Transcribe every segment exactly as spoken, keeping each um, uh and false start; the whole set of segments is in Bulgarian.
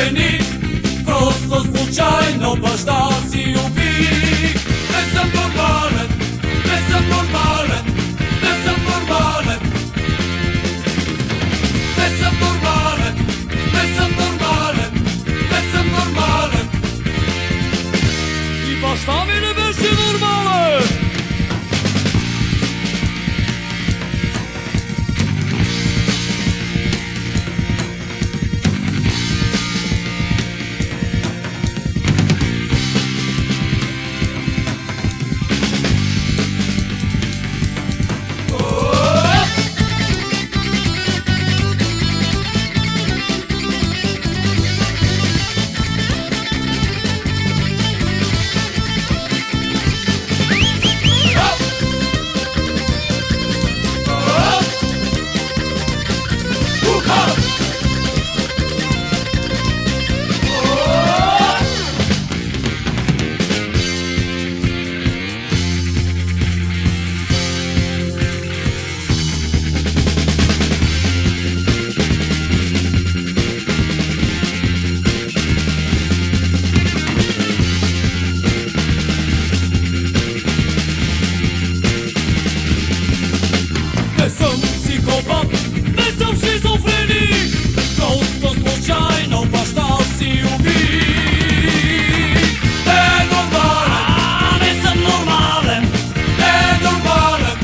изумлени, просто случайно баща си уби. Не съм нормален, не съм нормален, не съм нормален. Не съм нормален, не съм нормален, не съм нормален. И баща ми не беше нормален. Не съм психопат, не съм шизофреник, просто случайно баща си уби. Не е нормален, А, не съм нормален. не е нормален,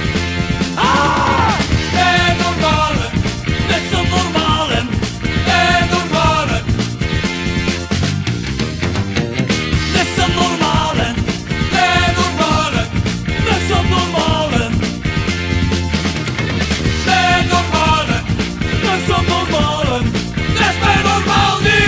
А, не е нормален, не съм нормален. не е нормален. Не съм нормален. Не е нормален, Не съм нормален. не е нормален, Не съм нормален. не сме нормални!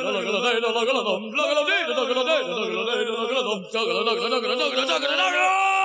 La